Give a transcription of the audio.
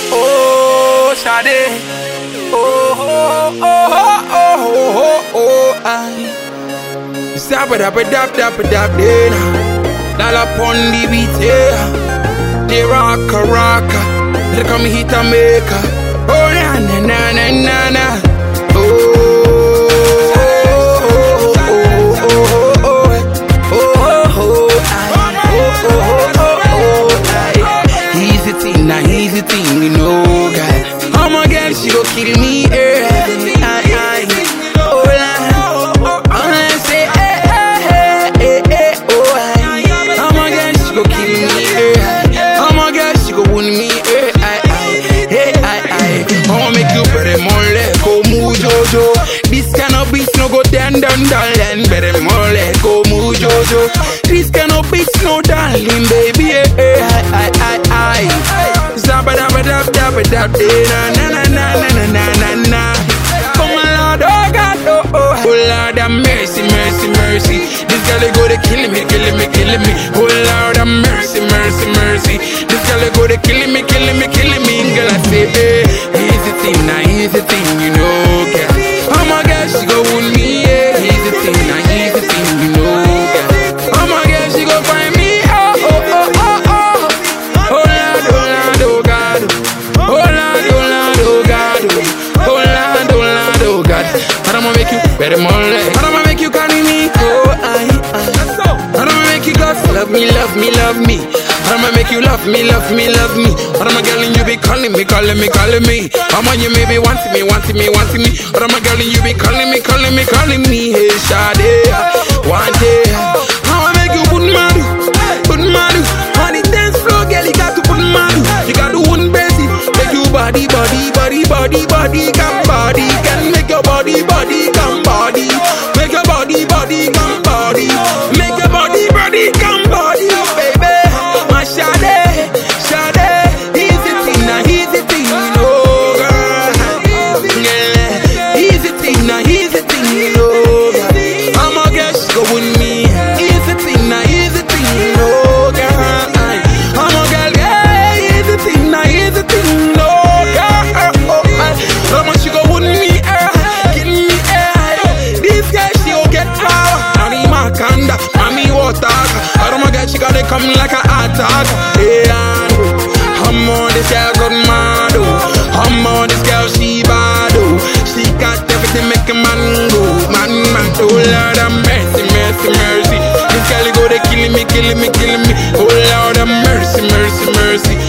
Oh, Sade. Oh, oh, oh, oh, oh, oh, oh, I. Stop it, dap, dena. Lala pondi beat, yeah. They rocka. They come hit a maker. Oh, na. Easy thing, you know, God. Oh my girl, she go kill me, This kind of beats no go down, darling. Better more let go, move Jojo. This kind of beats no darling, baby. I. Zabba dabba dab, na. Come on, Lord, oh God, oh Lord, have mercy. This girl they go to killing me. Oh Lord, have mercy. This girl they go to killing me. Girl, I say, easy thing, you know, girl. Oh my God, she go with me, yeah. Easy thing, you know, girl. Oh my God, she go find me, oh God. Oh Lord, oh God. I'ma make you better more like. I'ma make you carry me, oh I. I'ma make you go love me. I'ma make you love me. I'ma girl and you be calling me. I'ma you may be wanting me. I'ma girl and you be calling me. Hey Sade, one day I'ma make you put madu. On the dance floor, girl, you got to put madu. You got to one basic. Make you body, come body. Can make your body, come body. Make your body, come body. Make your body, come body, baby. My Sade, easy thing, you know, girl. Yeah, easy thing, you know, girl. I'm a girl, she go with me. Easy thing, you know, girl. I'm a girl, yeah, easy thing, you know, girl. How much you go with me, give me, this girl, she go get power. Mommy Makanda, mommy water. Oh my God, she gotta come like an attack. Yeah, I'm on this girl got mad, I'm on this girl, she bad, she got everything make a man go. Man, oh Lord have mercy. This girl go they killing me. Oh Lord have mercy.